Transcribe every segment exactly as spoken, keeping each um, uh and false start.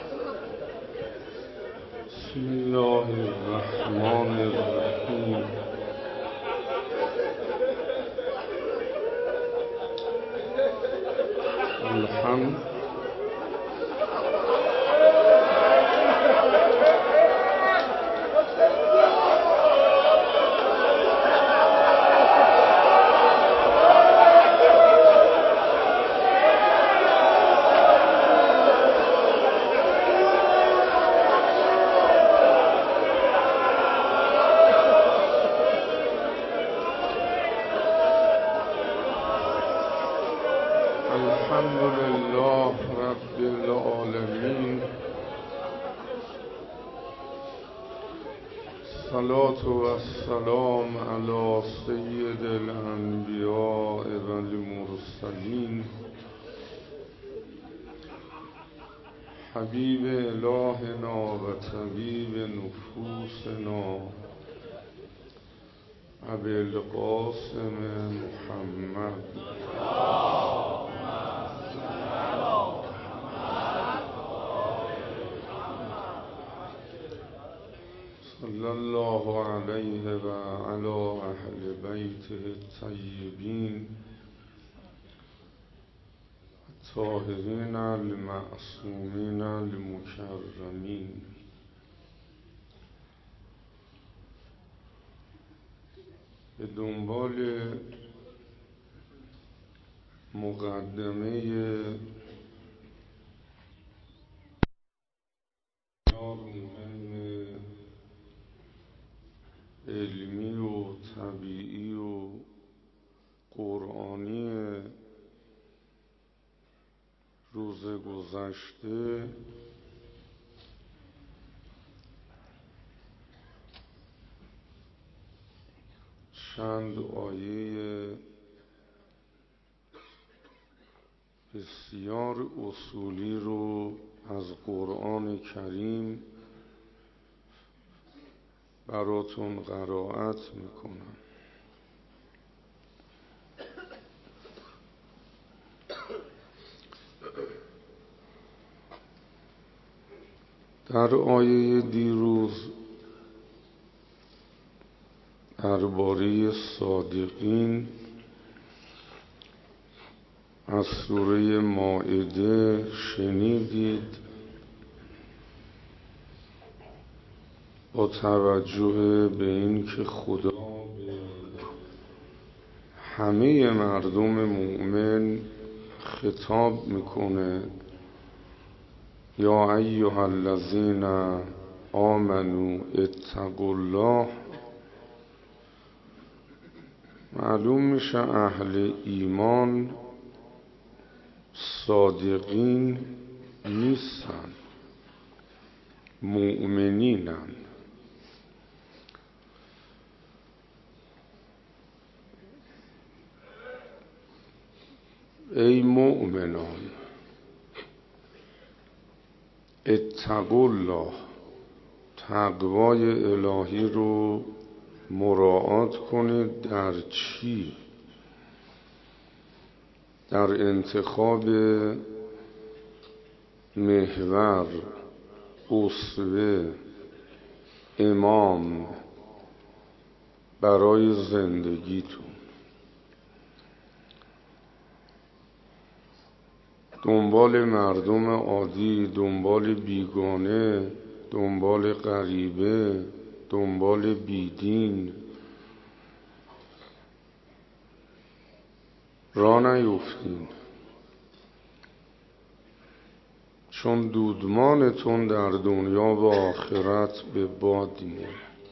بسم الله الرحمن الرحیم. الحمد لله رب العالمین. الصلاة و السلام علی سید الانبیاء و المرسلین، حبیب الهنا و طبیب نفوسنا، ابی القاسم محمد صلی الله علیه و علی اهل بیته الطیبین الطاهرین المعصومین المکرمین. به دنبال مقدمه علمی و طبیعی و قرآنی روز گذشته، چند آیه بسیار اصولی رو از قرآن کریم براتون قرائت میکنم. در آیه دیروز درباره صادقین از سوره مائده شنیدید. با توجه به این که خدا به همه مردم مؤمن خطاب میکنه، یا ایها الذین آمنوا اتقوا الله، معلوم میشه اهل ایمان صادقین نیستن، مؤمنینن. ای مؤمنان اتقوا الله، تقوای الهی رو مراعات کنید. در چی؟ در انتخاب محور، اسوه، امام برای زندگیتون. دنبال مردم عادی، دنبال بیگانه، دنبال غریبه، دنبال بیدین راه نیفتین، چون دودمانتون در دنیا و آخرت به باد میره.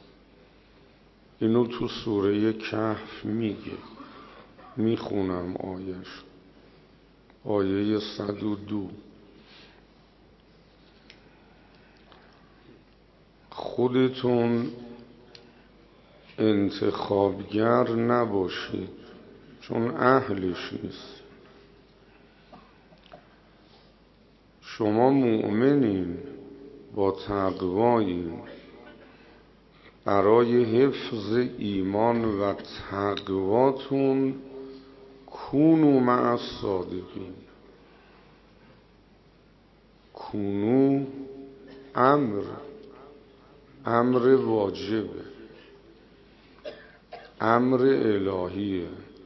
اینو تو سوره کهف میگه، میخونم آیش، آیه صد و دو. خودتون انتخابگر نباشید، چون اهلش نیست. شما مؤمنین، با تقوایین، برای حفظ ایمان و تقواتون کونو مع الصادقین. کونو امر امر واجبه، امر الهیه.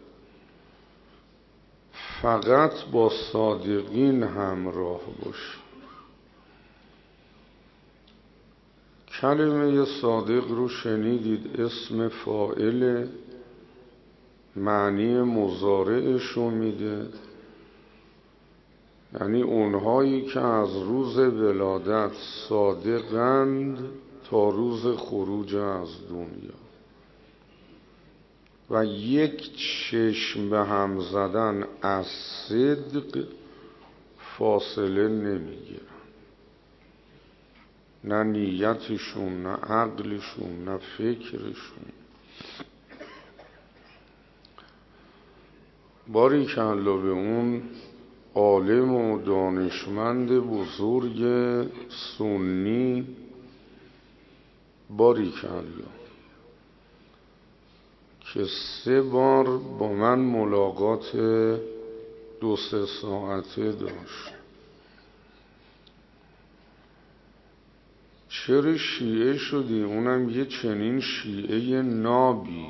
فقط با صادقین همراه باش. کلمه صادق رو شنیدید، اسم فاعل، معنی مضارعش رو میده، یعنی اونهایی که از روز ولادت صادقند تا روز خروج از دنیا و یک چشم به هم زدن از صدق فاصله نمیگیرن، نه نیتشون، نه عقلشون، نه فکرشون. باریکالله به اون عالم و دانشمند بزرگ سنی، باریکالله که سه بار با من ملاقات دو سه ساعته داشت. چرا شیعه شدی؟ اونم یه چنین شیعه نابی.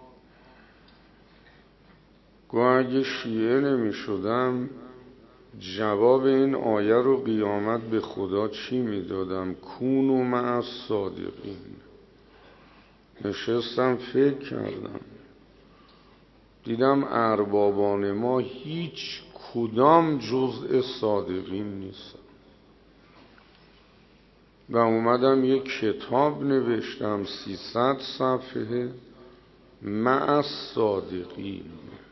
گوه اگه شیعه نمی شدم جواب این آیه رو قیامت به خدا چی می دادم؟ کونوا مع الصادقین. نشستم فکر کردم، دیدم اربابان ما هیچ کدام جزء صادقین نیستن و اومدم یک کتاب نوشتم سیصد صفحه مع الصادقین.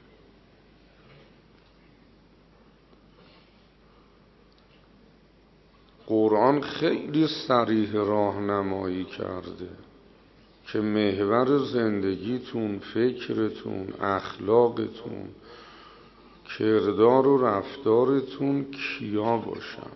قرآن خیلی صریح راهنمایی کرده که محور زندگیتون، فکرتون، اخلاقتون، کردار و رفتارتون کیا باشن.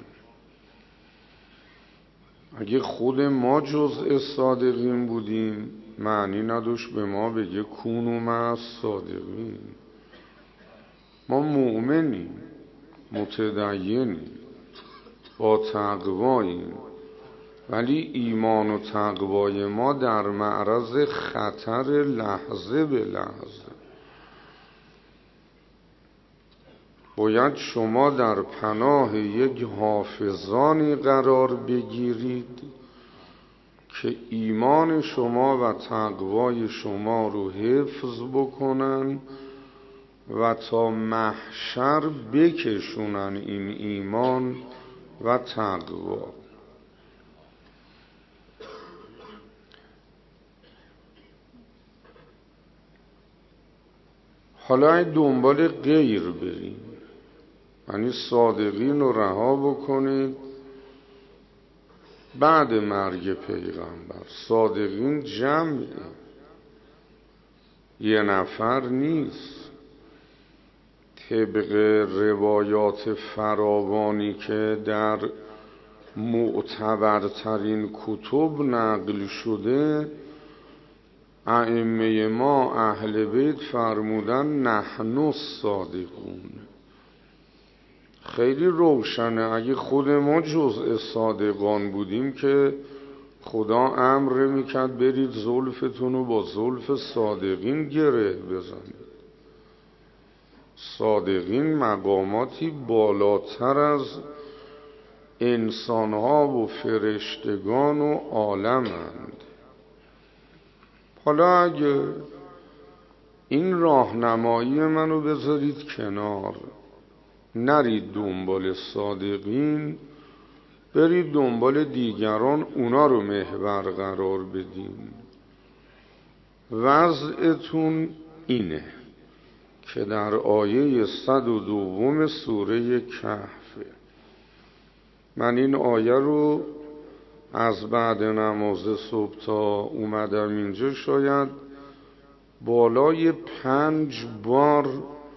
اگه خود ما جزء صادقین بودیم معنی نداشت به ما بگه کونوا مع الصادقین. ما مؤمنیم، متدینیم، با تقواییم، ولی ایمان و تقوای ما در معرض خطر لحظه به لحظه. باید شما در پناه یک حافظانی قرار بگیرید که ایمان شما و تقوای شما رو حفظ بکنن و تا محشر بکشونن این ایمان و تقوا. حالا این دنبال غیر بریم، یعنی صادقین رو رها بکنید بعد مرگ پیغمبر. صادقین جمعه، یه نفر نیست. طبق روایات فراوانی که در معتبرترین کتب نقل شده، ائمه ما اهل بیت فرمودن نحن الصادقون. خیلی روشنه، اگه خود ما جزء صادقان بودیم که خدا امر میکرد برید زلفتون رو با زلف صادقین گره بزنید. صادقین مقاماتی بالاتر از انسانها و فرشتگان و عالمند. حالا اگه این راهنمایی منو بذارید کنار، نرید دنبال صادقین، برید دنبال دیگران، اونا رو محور قرار بدین. وضعتون اینه که در آیه صد و دوم سوره کهف، من این آیه رو از بعد نماز صبح تا اومدم اینجا شاید بالای پنج بار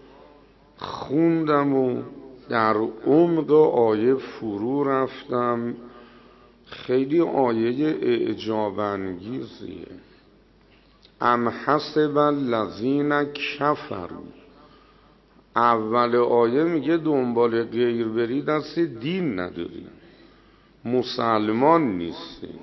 خوندم و در عمق آیه فرو رفتم. خیلی آیه اعجاب انگیزیه. ام حسب الذین کفروا، اول آیه میگه دنبال غیر برید دست دین نداریم. مسلمان نیستین،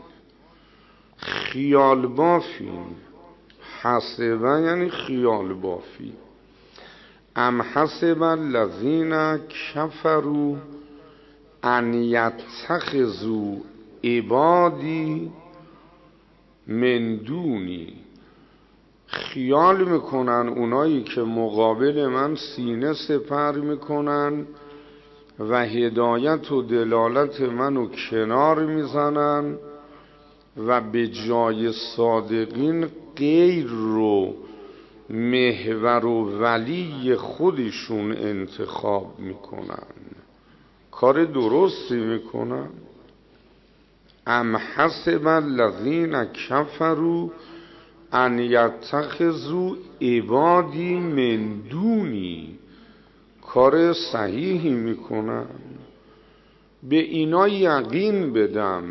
خیال بافین. حسبه یعنی خیال بافی. ام حسب الذین کفروا ان یتخذوا عبادی من دونی. خیال میکنن اونایی که مقابل من سینه سپر میکنن و هدایت و دلالت منو کنار میزنن و به جای صادقین غیر رو محور و ولی خودشون انتخاب میکنن. کار درستی میکنن. ام حسب الذین کفروا ان یتخذوا عبادی من دونی. کار صحیحی میکنن. به اینا یقین بدم،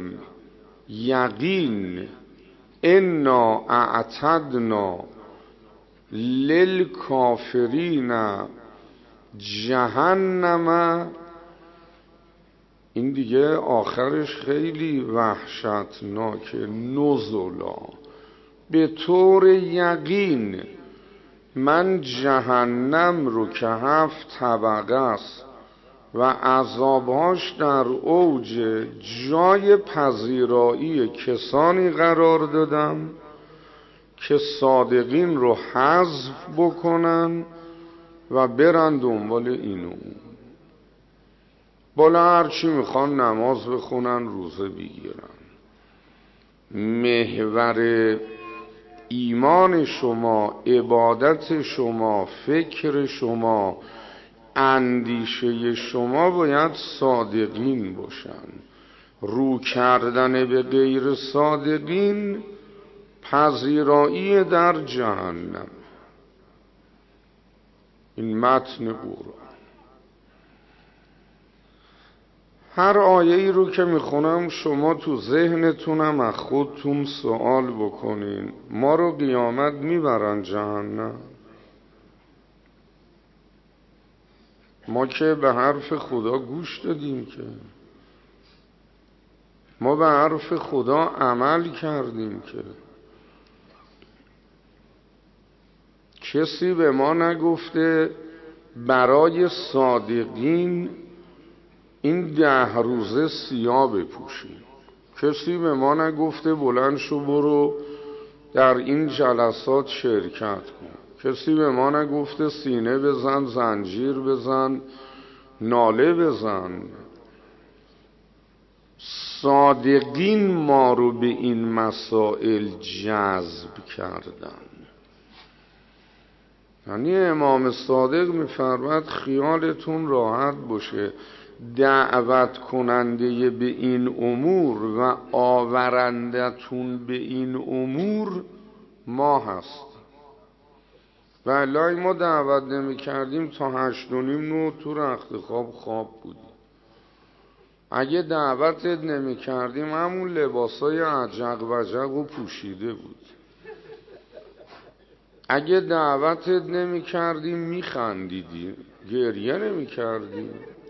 یقین انا اعتدنا للکافرین جهنم. این دیگه آخرش خیلی وحشتناکه. نزلا، به طور یقین من جهنم رو که هفت طبقه است و عذابهاش در اوج جای پذیرایی کسانی قرار دادم که صادقین رو حذف بکنن و برن دنبال اینو. بالا هرچی میخوان نماز بخونن، روزه بگیرن. محور ایمان شما، عبادت شما، فکر شما، اندیشه شما باید صادقین باشن. رو کردن به غیر صادقین پذیرایی در جهنم. این متن قرآن. هر آیه ای رو که میخونم شما تو ذهنتونم از خودتون سوال بکنین. ما رو قیامت میبرن جهنم؟ ما که به حرف خدا گوش دادیم، که ما به حرف خدا عمل کردیم، که کسی به ما نگفته برای صادقین این ده روزه سیاه بپوشی. کسی به ما نگفته بلند شو برو در این جلسات شرکت کن. کسی به ما نگفته سینه بزن، زنجیر بزن، ناله بزن. صادقین ما رو به این مسائل جذب کردن. یعنی امام صادق می‌فرماید خیالتون راحت باشه، دعوت کننده به این امور و آورندتون به این امور ما هست. و الهی ما دعوت نمی کردیم تا هشت و نیم نو تو رخت خواب خواب بودیم. اگه دعوتت نمی کردیم همون لباسای عجق و عجق رو پوشیده بود. اگه دعوتت نمی کردیم می خندیدیم، گریه نمی کردیم.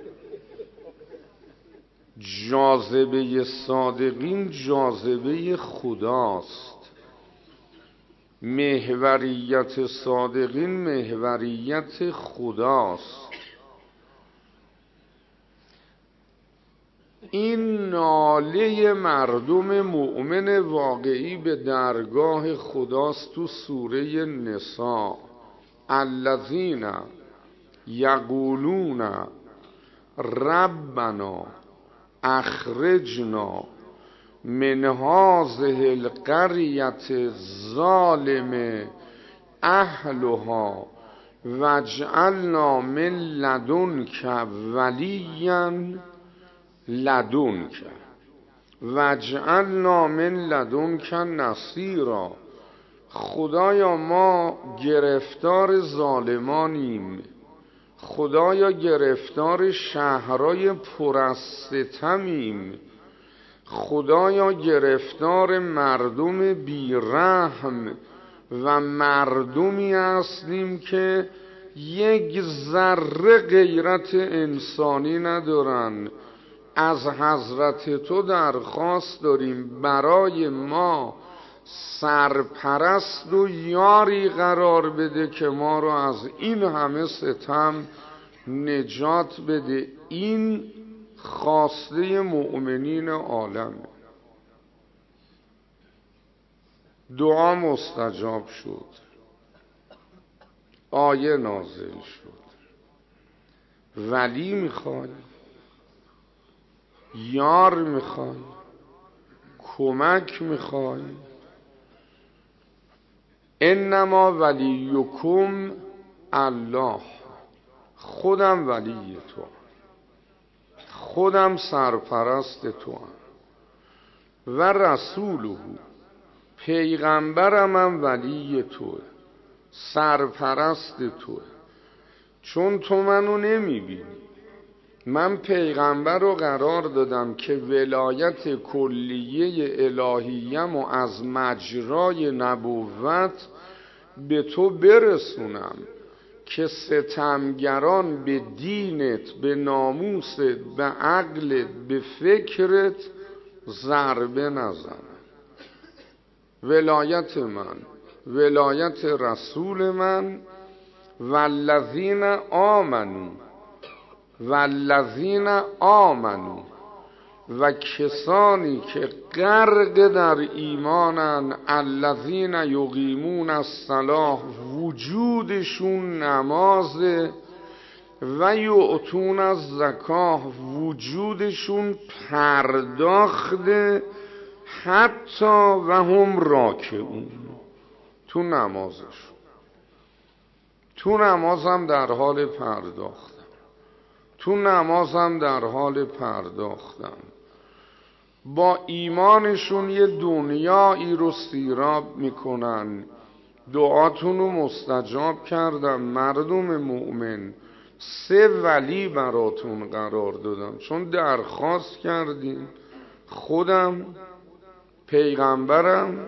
جاذبه صادقین جاذبه خداست. محوریت صادقین محوریت خداست. این ناله مردم مؤمن واقعی به درگاه خداست. تو سوره نساء الذین یقولون ربنا اخرجنا من هذه القریة الظالم اهلها واجعلنا من لدنک ولیا لدنک واجعلنا من لدنک نصیرا. خدایا ما گرفتار ظالمانیم. خدایا گرفتار شهرهای پر از ستمیم. خدایا گرفتار مردم بیرحم و مردمی هستیم که یک ذره غیرت انسانی ندارن، از حضرت تو درخواست داریم برای ما سرپرست و یاری قرار بده که ما رو از این همه ستم نجات بده. این خواسته مؤمنین عالمه. دعا مستجاب شد، آیه نازل شد. ولی میخوای، یار میخوای، کمک میخوای، انما ولیکم الله، خودم ولی تو، خودم سرپرست تو هم. و رسوله، پیغمبرم هم ولی توه، سرپرست توه. چون تو منو نمیبینی، من پیغمبر رو قرار دادم که ولایت کلیه الهیم و از مجرای نبوت به تو برسونم که ستمگران به دینت، به ناموست، به عقلت، به فکرت ضربه نزنن. ولایت من، ولایت رسول من، والذین آمنو، والذین آمنو، و کسانی که غرق در ایمانن، الذین یقیمون الصلاة، وجودشون نمازه، و یؤتون الزکاه، وجودشون پرداخته، حتی و هم راکعون، تو نمازشون، تو نمازم در حال پرداختن، تو نمازم در حال پرداختن. با ایمانشون یه دنیایی رو سیراب میکنن. دعاتون رو مستجاب کردم مردم مؤمن، سه ولی براتون قرار دادم، چون درخواست کردین. خودم، پیغمبرم،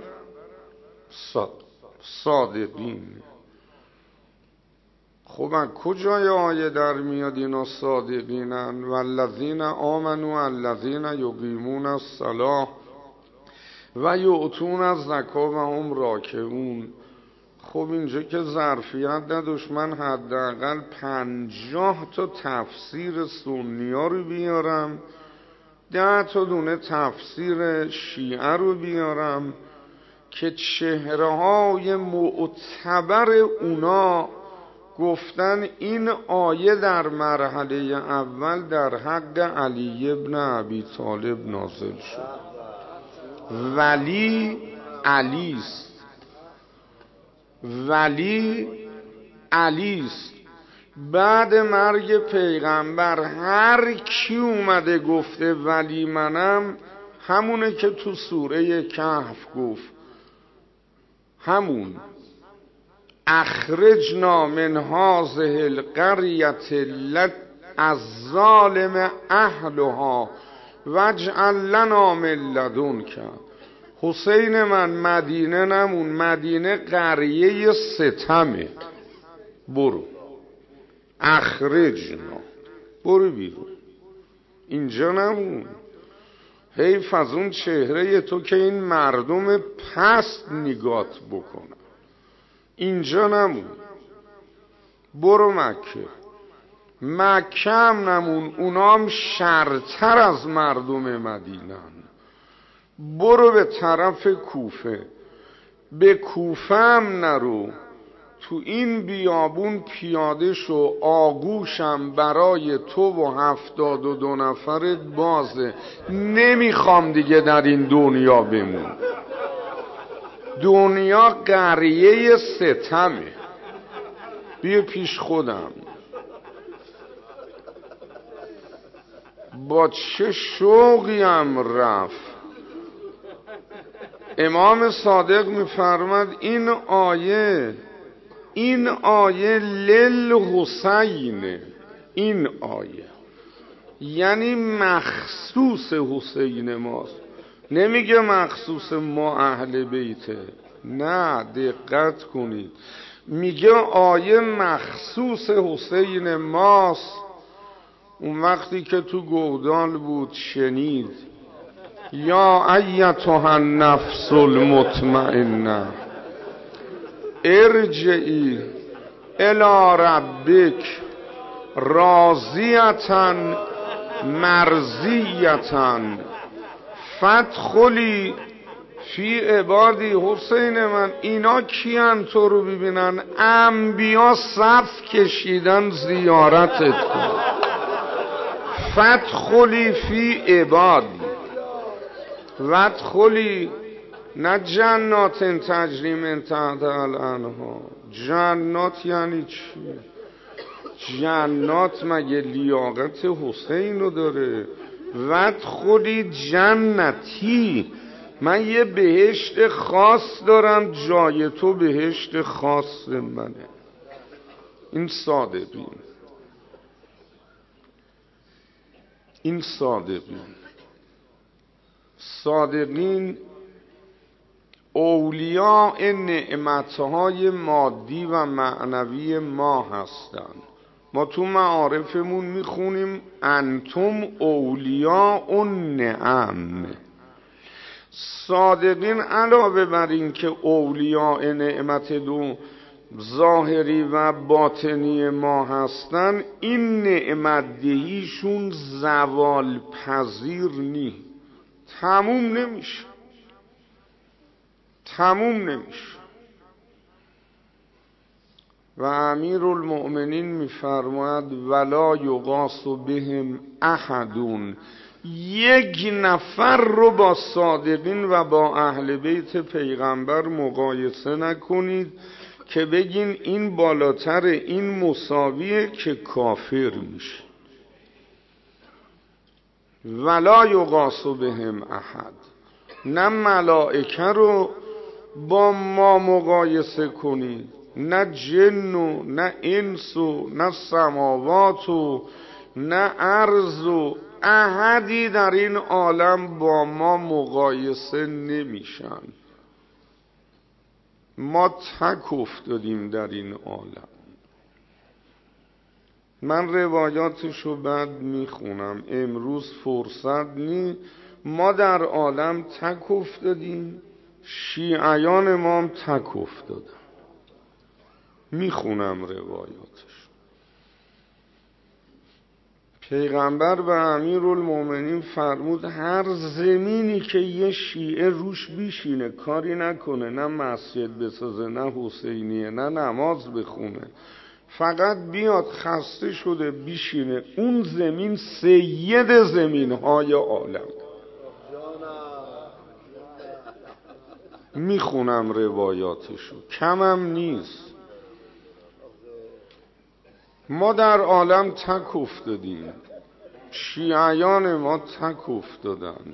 صادقین. خب از کجای آیه در میاد اینا صادقینن؟ والذین آمنوا الذین یقیمون الصلاة و یؤتون الزکاة و هم راکعون. خب اینجا که ظرفیت نداشت من حداقل پنجاه تا تفسیر سنی ها رو بیارم، ده تا دونه تفسیر شیعه رو بیارم که چهره های معتبر اونا گفتن این آیه در مرحله اول در حق علی ابن ابی طالب نازل شد. ولی علیست، ولی علیست. بعد مرگ پیغمبر هر کی اومده گفته ولی منم، همونه که تو سوره کهف گفت، همون اخرجنا من هذه القرية الظالم اهلها واجعل لنا من لدنک. حسین من مدینه نمون، مدینه قریه ستمه، برو اخرجنا، برو بیرون، اینجا نمون. حیف از اون چهره تو که این مردم پست نگات بکنن، اینجا نمون، برو مکه. مکه هم نمون، اونام شرتر از مردم مدینن، برو به طرف کوفه. به کوفه هم نرو، تو این بیابون پیاده شو، آغوشم برای تو و هفتاد و دو نفرت بازه. نمیخوام دیگه در این دنیا بمون، دنیا قریه ستمه، بیا پیش خودم. با چه شوقی هم رفت. امام صادق میفرماد این آیه، این آیه للحسین، این آیه یعنی مخصوص حسین ماست. نمیگه مخصوص ما اهل بیته، نه، دقت کنید، میگه آیه مخصوص حسین ماست. اون وقتی که تو گودال بود شنید یا ایتها النفس المطمئنه ارجعی الی ربک راضیة مرضیة فادخلی فی عبادی. حسین من اینا کیان تو رو ببینن؟ انبیا صف کشیدن زیارتت کن. فادخلی فی عبادی وادخلی نه جنات تجری من تحتها الانهار. جنات یعنی چی؟ جنات مگه لیاقت حسین رو داره؟ وادخلی جنتی، من یه بهشت خاص دارم، جای تو بهشت خاص منه. این صادقین، این صادقین صادقین اولیاء نعمتهای مادی و معنوی ما هستند. ما تو معارفمون میخونیم انتم اولیاء النعم. صادقین علاوه بر این که اولیاء نعمت دو ظاهری و باطنی ما هستن، این نعمت دهیشون زوال پذیر نی، تموم نمیشه، تموم نمیشه. و امیرالمؤمنین میفرماید ولا یقاس بهم احدون، یک نفر رو با صادقین و با اهل بیت پیغمبر مقایسه نکنید که بگین این بالاتر، این مساویه، که کافر میشه. ولا یقاس بهم احد، نه ملائکه رو با ما مقایسه کنید، نه جن و نه انس و نه سماوات و نه ارض و احدی در این عالم با ما مقایسه نمیشن. ما تک افتادیم در این عالم. من روایاتشو بعد میخونم، امروز فرصت نی. ما در عالم تک افتادیم، شیعیان ما هم تک افتادن. میخونم روایاتش. پیغمبر و امیرالمؤمنین فرمود هر زمینی که یه شیعه روش بیشینه، کاری نکنه، نه مسجد بسازه، نه حسینیه، نه نماز بخونه، فقط بیاد خسته شده بیشینه، اون زمین سید زمینهای عالم. میخونم روایاتشو، کمم نیست. ما در عالم تک افتادیم، شیعیان ما تک افتادن،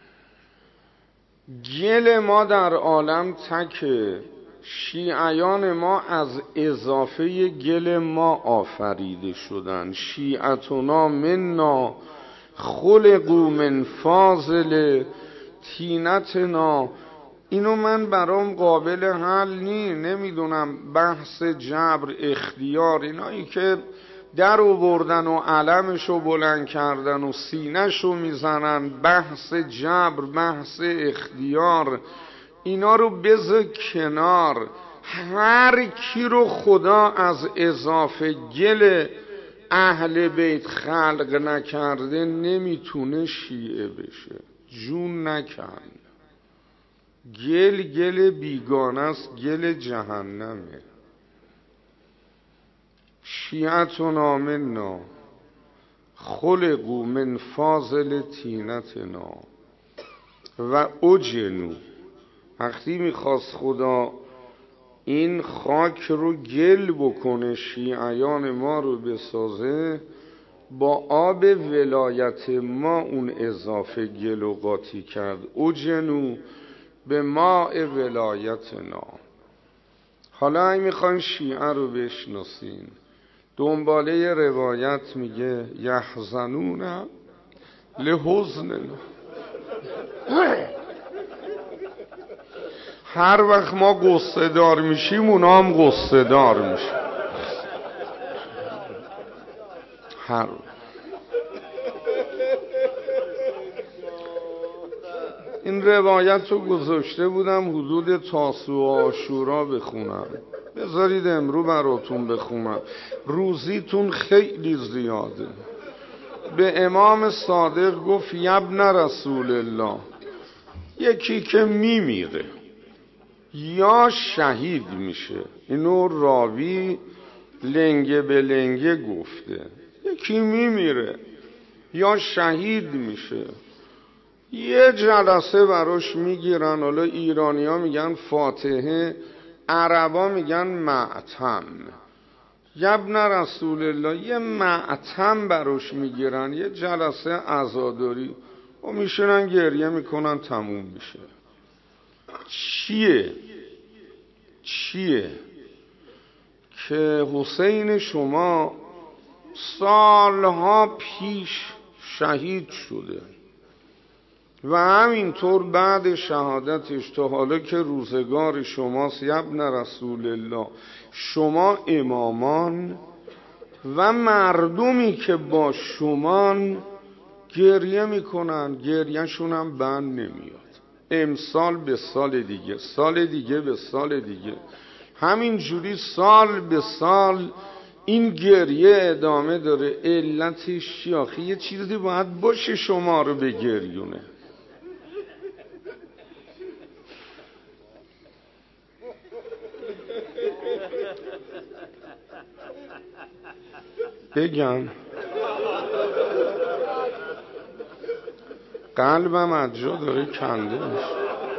گل ما در عالم تکه، شیعیان ما از اضافه گل ما آفریده شدن. شیعتنا منا خلقوا من فاضل طینتنا. اینو من برام قابل حل نی، نمیدونم بحث جبر اختیار، اینایی که در آوردن و علمشو بلند کردن و سینه‌شو میزنن، بحث جبر، بحث اختیار، اینا رو بذار کنار. هر کی رو خدا از اضافه گل اهل بیت خلق نکرده نمیتونه شیعه بشه، جون نکن. گل گل بیگانه است، گل جهنمه. شیعتنا منا خلقوا من فاضل طینتنا و اجنو. وقتی میخواست خدا این خاک رو گل بکنه، شیعیان ما رو بسازه، با آب ولایت ما اون اضافه گل و قاطی کرد. اجنو به ماء ولایتنا. حالا این میخواین شیعه رو بشناسین، دنباله روایت میگه یحزنون لحزننا. هر وقت ما قصه دار میشیم اونا هم قصه دار میشیم. هر این روایت رو گذاشته بودم حدود تاسوعا و عاشورا بخونم، بذارید امرو براتون بخونم، روزیتون خیلی زیاده. به امام صادق گفت یبن رسول الله، یکی که میمیره یا شهید میشه، اینو راوی لنگه به لنگه گفته، یکی میمیره یا شهید میشه یه جلسه براش میگیرن، حالا ایرانی ها میگن فاتحه، عربا میگن معتم. یبن رسول الله یه معتم براش میگیرن، یه جلسه عزاداری و میشنن گریه میکنن، تموم میشه. چیه؟ چیه؟ که حسین شما سالها پیش شهید شده و همینطور بعد شهادتش تا حالا که روزگار شماست یبن رسول الله، شما امامان و مردمی که با شمان گریه میکنن، گریهشون هم بند نمیاد، امسال به سال دیگه، سال دیگه به سال دیگه، همینجوری سال به سال این گریه ادامه داره. علتش چی آخه؟ یه چیزی باید باشه شما رو به گریونه. بگم قلبم از جا داره کنده میشه.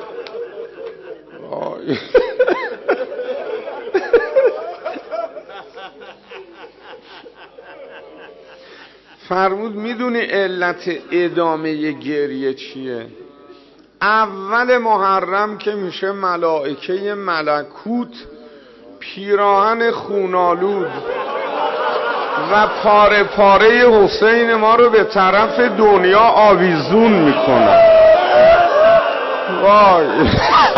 فرمود میدونی علت ادامه گریه چیه؟ اول محرم که میشه ملائکه ملکوت پیراهن خونالود و پاره پاره حسین ما رو به طرف دنیا آویزون میکنن. وای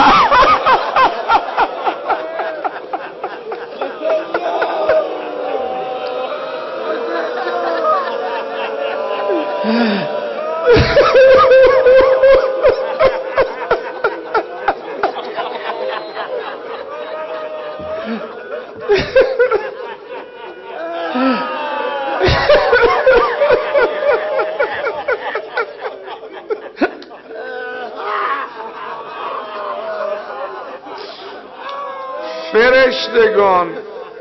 فرشتگان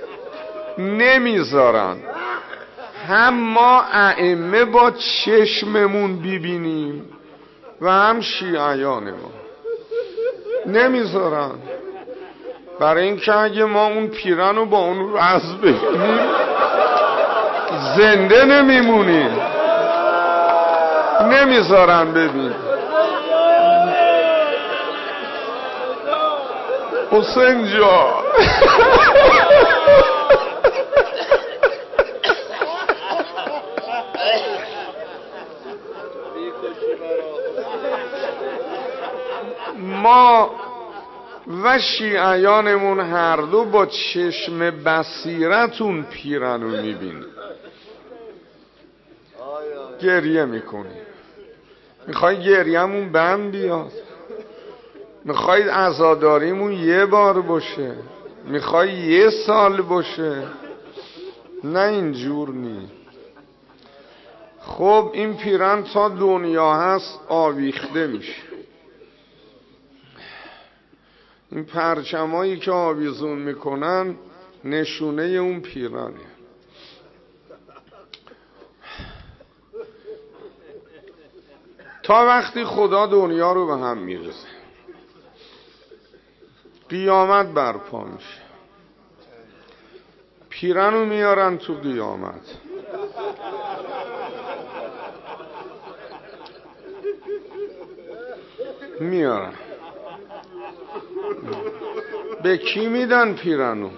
نمیذارن هم ما ائمه با چشممون ببینیم و هم شیعیان ما نمیذارن، برای اینکه اگه ما اون پیرن رو با اون رز ببینیم زنده نمیمونیم، نمیذارن ببین. حسین جا ما و شیعیانمون هر دو با چشم بصیرتون پیرن رو میبینیم، گریه میکنیم. میخوای گریهمون بند بیاد؟ میخوای عزاداریمون یه بار باشه؟ میخوای یه سال باشه؟ نه اینجور نی. خب این پیرن تا دنیا هست آویخته میشه. این پرچمایی که آویزون میکنن نشونه اون پیرانه. تا وقتی خدا دنیا رو به هم میرسه، قیامت برپا میشه، پیرن رو میارن تو قیامت. میارن به کی میدن پیرنو؟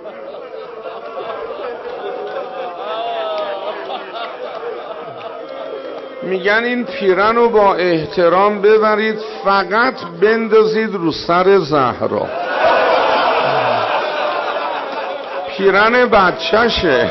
میگن این پیرن رو با احترام ببرید فقط بندازید رو سر زهرا. پیرن بچهشه.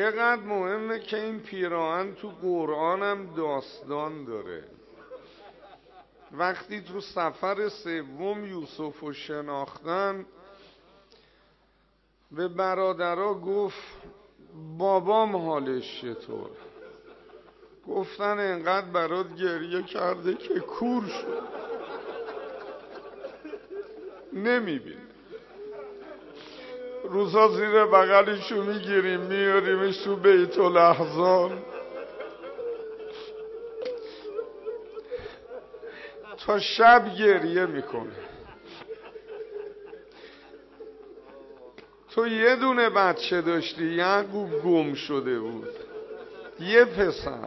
چقدر مهمه که این پیراهن تو قرآن هم داستان داره. وقتی تو سفر سوم یوسف رو شناختن، به برادرها گفت بابام حالش چطور؟ گفتن انقدر برات گریه کرده که کور شد، نمیبینه. روزا زیر بغلشو میگیریم میاریمش تو بیت الاحزان، تا شب گریه میکنه. تو یه دونه بچه داشتی، یعقوب گم شده بود، یه پسر،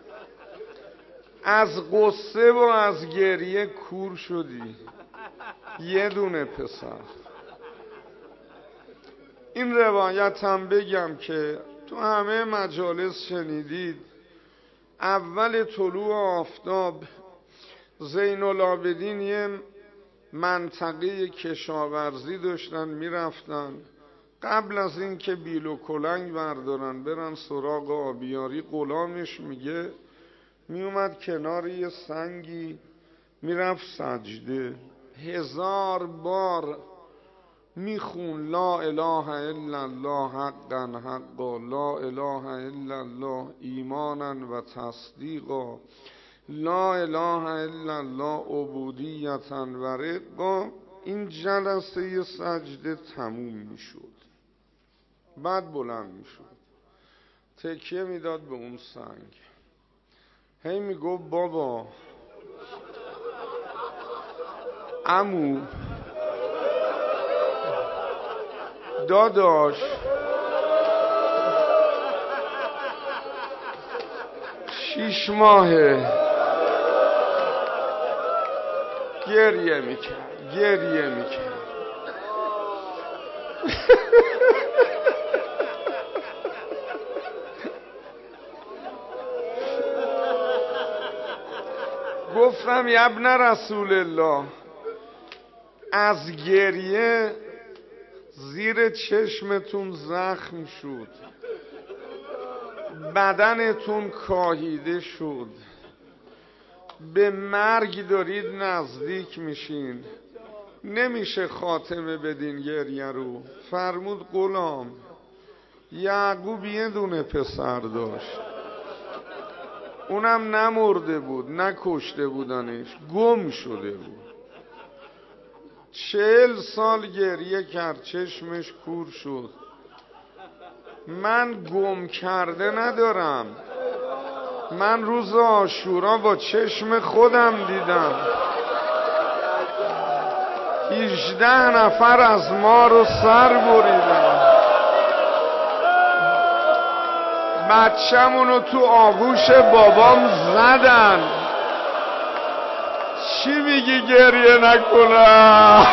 از قصه و از گریه کور شدی، یه دونه پسر. این روایت هم بگم که تو همه مجالس شنیدید، اول طلوع آفتاب زین العابدین یه منطقه کشاورزی داشتن میرفتن، قبل از این که بیل و کلنگ بردارن برن سراغ آبیاری، غلامش میگه میومد کنار یه سنگی میرفت سجده، هزار بار میخون لا اله الا الله حقا حقا، لا اله الا الله ایمانا و تصدیقا، لا اله الا الله عبودیتا و رقا. این جلسه سجده تموم میشد، بعد بلند میشد تکیه میداد به اون سنگ، هی میگو بابا عمو داداش شیش ماهه، گریه میکرد گریه میکرد گفتم ابن رسول الله، از گریه زیر چشمتون زخم شد، بدنتون کاهیده شد، به مرگ دارید نزدیک میشین، نمیشه خاتمه بدین گریه رو. فرمود غلام، یعقوب یه دونه پسر داشت، اونم نمرده بود، نکشته بودنش، گم شده بود. چهل سال گریه کرد، چشمش کور شد. من گم کرده ندارم، من روز عاشورا با چشم خودم دیدم هجده نفر از ما رو سر بریدن، بچه‌مونو تو آغوش بابام زدن. چی میگی گریه نکنم؟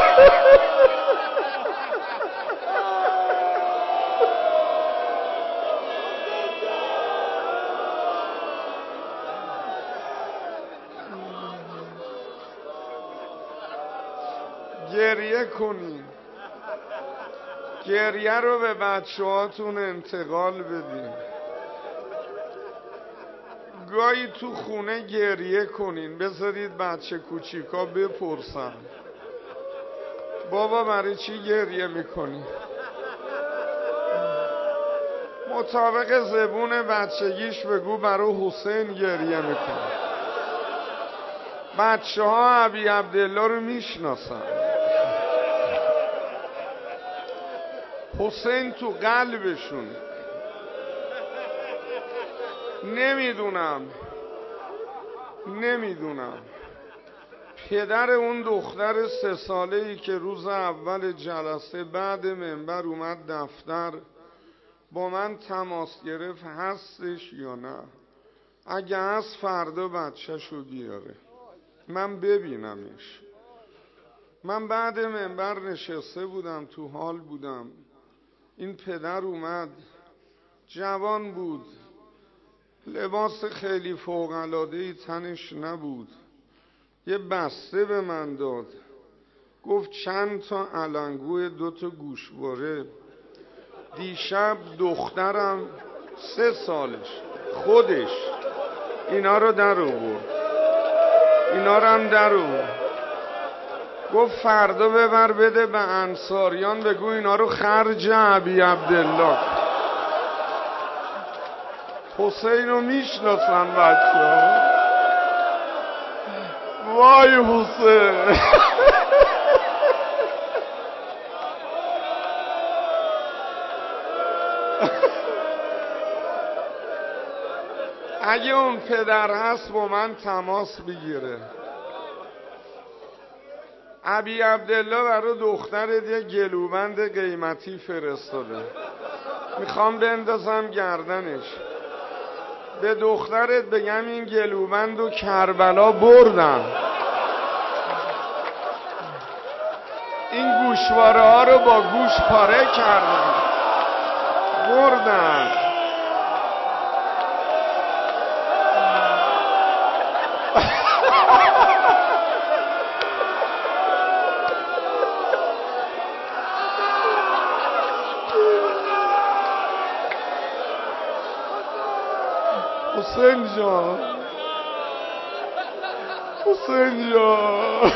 گریه کنین، گریه رو به بچه هاتون انتقال بدین. گاهی تو خونه گریه کنین، بذارید بچه کوچیکا بپرسن بابا برای چی گریه میکنی؟ مطابق زبون بچگیش بگو برای حسین گریه میکنه. بچه ها ابی عبدالله رو میشناسن، حسین تو قلبشون. نمیدونم نمیدونم پدر اون دختر سه ساله‌ای که روز اول جلسه بعد منبر اومد دفتر با من تماس گرفت هستش یا نه؟ اگه هست فردا بچه‌شو بیاره من ببینمش. من بعد منبر نشسته بودم، تو حال بودم، این پدر اومد، جوان بود، لباس خیلی فوق‌العاده‌ای تنش نبود، یه بسته به من داد، گفت چند تا علنگوی دو تا گوشواره دیشب دخترم سه سالش خودش اینا رو در آورد، اینا رو هم در آورد، گفت فردا ببر بده به انصاریان، بگو اینا رو خرج ابی عبدالله. حسین رو میشناسن بچه ها. وای حسین. اگه اون پدر هست با من تماس بگیره. ابی عبدالله برای دخترت یه گلوبند قیمتی فرستاده، میخوام بندازم گردنش. به دخترت بگم این گلوبند و کربلا بردم، این گوشواره ها رو با گوش پاره کردم بردم. حسین جان، حسین جان.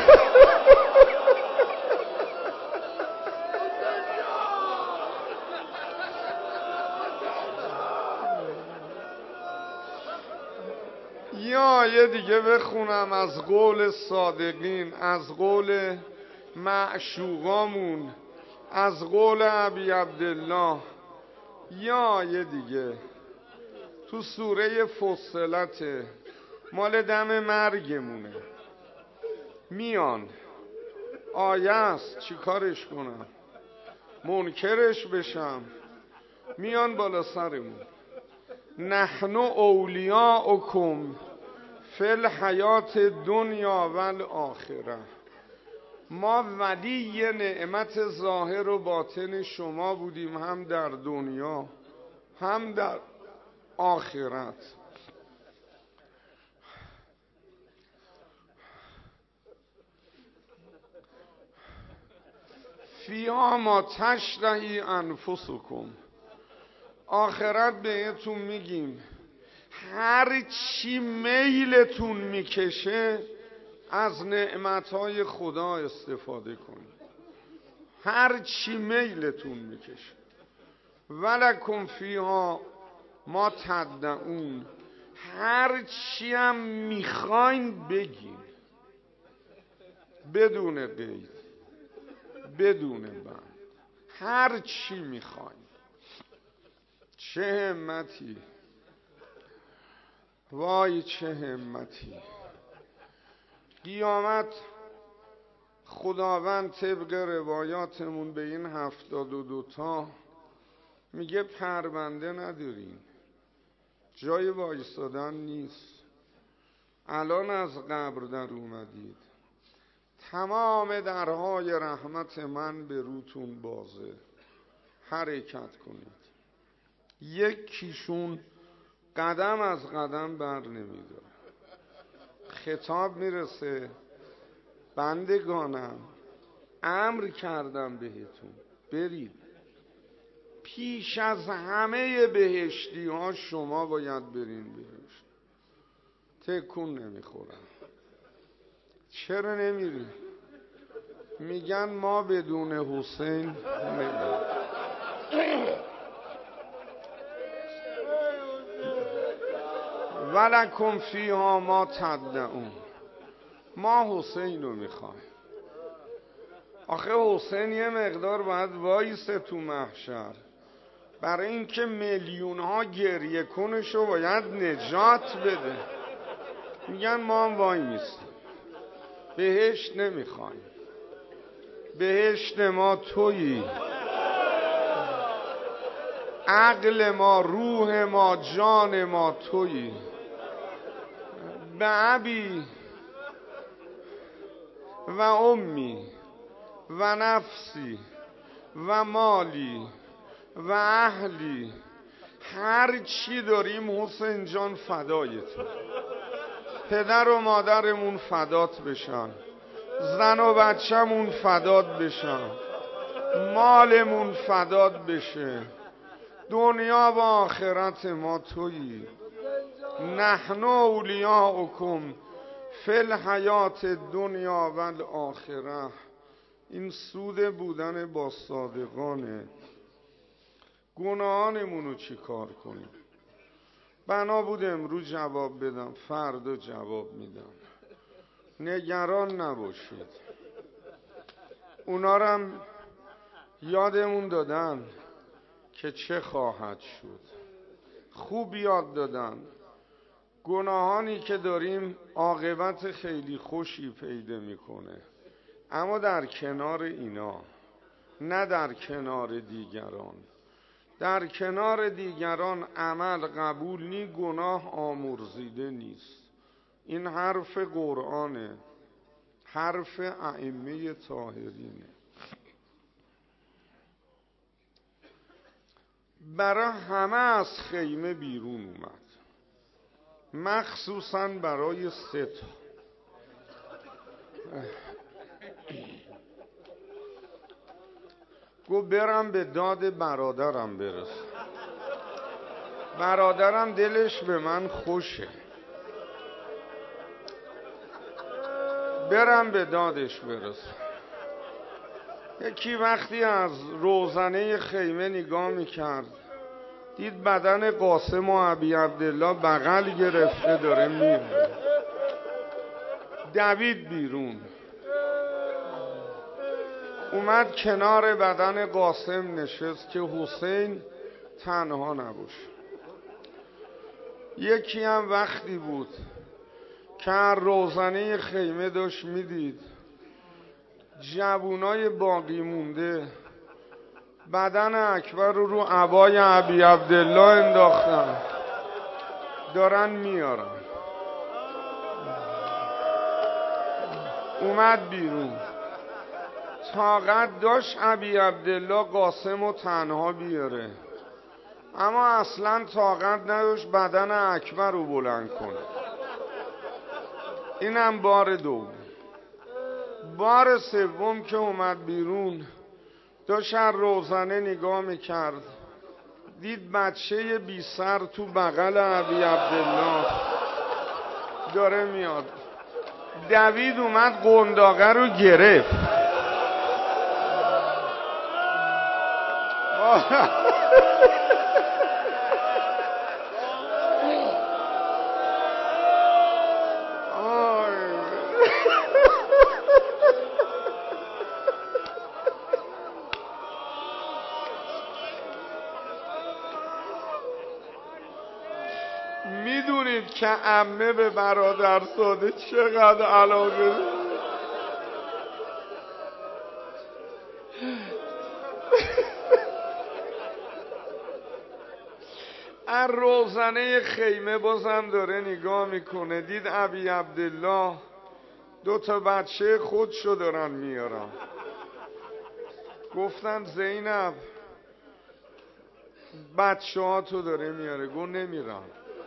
یا یه دیگه بخونم از قول صادقین، از قول معشوقامون، از قول ابی عبدالله. یا یه دیگه تو سوره فصلت مال دم مرگمونه، میان آیه است چی کارش کنم، منکرش بشم، میان بالا سرمون. نحن اولیاؤکم فی الحیات دنیا و الاخره، ما ولی نعمت ظاهر و باطن شما بودیم، هم در دنیا هم در آخرت. فیها ما تشتهی انفسکم، آخرت بهتون میگیم هر چی میلتون میکشه از نعمتهای خدا استفاده کنید، هر چی میلتون میکشه. ولکم فیها ما تدعون، هر چی هم میخواین بگین بدون قید بدون بند، هر چی میخواین. چه همتی، وای چه همتی. قیامت خداوند طبق روایاتمون به این هفتاد و دوتا میگه پرونده ندارین، جای وایستادن نیست. الان از قبر در اومدید، تمام درهای رحمت من به روتون بازه، حرکت کنید. یکیشون قدم از قدم بر نمیداره. خطاب میرسه بندگانم امر کردم بهتون برید، پیش از همه بهشتی ها شما باید برین بهشت. تکون نمیخورن. چرا نمیری؟ میگن ما بدون حسین نمیریم. ولکم فیها ما تدعون، ما حسین رو میخوایم. آخه حسین یه مقدار باید وایسه تو محشر، برای اینکه میلیون ها گریه کنشو باید نجات بده. میگن ما هم وای میستیم، بهشت نمیخوایم، بهشت ما تویی، عقل ما، روح ما، جان ما تویی. به ابی و امی و نفسی و مالی و اهلی، هر چی داریم حسین جان فدای تو. پدر و مادرمون فدات بشن، زن و بچه‌مون فدات بشن، مالمون فدات بشه، دنیا و آخرت ما تویی. نحن اولیاؤکم فی الحیات دنیا و الاخره. این سود بودن با صادقانه. گناهانمونو چی کار کنیم؟ بنا بود امروز جواب بدم، فردا جواب میدم. نگران نباشید. اونا رم یادمون دادن که چه خواهد شد. خوب یاد دادن. گناهانی که داریم عاقبت خیلی خوشی پیدا میکنه، اما در کنار اینا، نه در کنار دیگران. در کنار دیگران عمل قبول نی، گناه آمرزیده نیست. این حرف قرآنه، حرف ائمه طاهرینه. برای همه از خیمه بیرون اومد، مخصوصاً برای سه تا. گو برم به داد برادرم برسم. برادرم دلش به من خوشه، برم به دادش برسم. یکی وقتی از روزنه خیمه نگاه میکرد، دید بدن قاسم و ابی عبدالله بغل گرفته داره میره. دوید بیرون، اومد کنار بدن قاسم نشست که حسین تنها نباشه. یکی هم وقتی بود که روزنه خیمه داشت میدید جوونای باقی مونده بدن اکبر رو رو عبای ابی عبدالله انداختن، دارن میارن. اومد بیرون، طاقت داشت ابی عبدالله قاسم رو تنها بیاره، اما اصلا طاقت نداشت بدن اکبر رو بلند کنه. اینم بار دوم. بار سوم که اومد بیرون، داشت هر روزنه نگاه میکرد، دید بچه بی سر تو بغل ابی عبدالله داره میاد. دوید اومد قنداقه رو گرفت. میدونید که عمه به برادرزاده چقدر علاقه از روزنه خیمه بازم داره نگاه میکنه، دید ابی عبدالله دو تا بچه خودشو دارن میارن. گفتن زینب بچه ها تو داره میاره. گو نمیرم.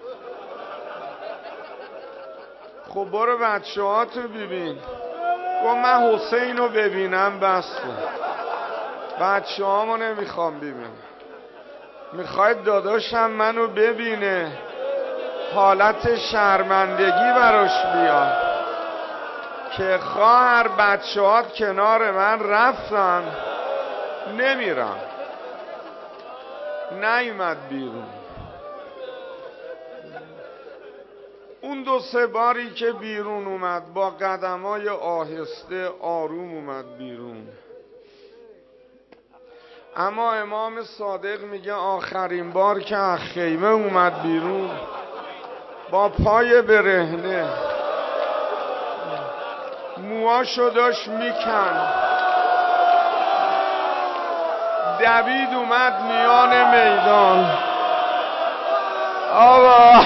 خب برو بچه ها تو ببین. گو من حسین رو ببینم بس، بچه ها ما نمیخوام ببینم. میخواید داداشم منو ببینه، حالت شرمندگی براش بیاد که خواهر بچه ها کنار من رفتن، نمیرم. نیومد بیرون. اون دو سه باری که بیرون اومد با قدمای آهسته آروم اومد بیرون. اما امام صادق میگه آخرین بار که از خیمه اومد بیرون با پای برهنه موهاشو داشت میکن، دوید اومد میان میدان. آبا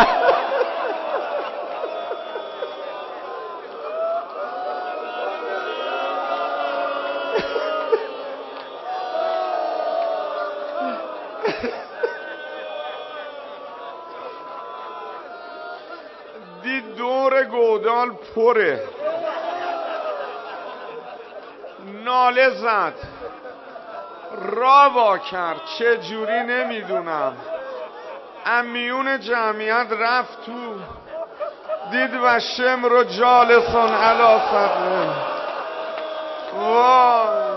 دید دور گودال پره، ناله زد. را وا کرد، چه جوری نمیدونم، امیون جمعیت رفت تو، دید و شمر و جالسان علا صدره. وای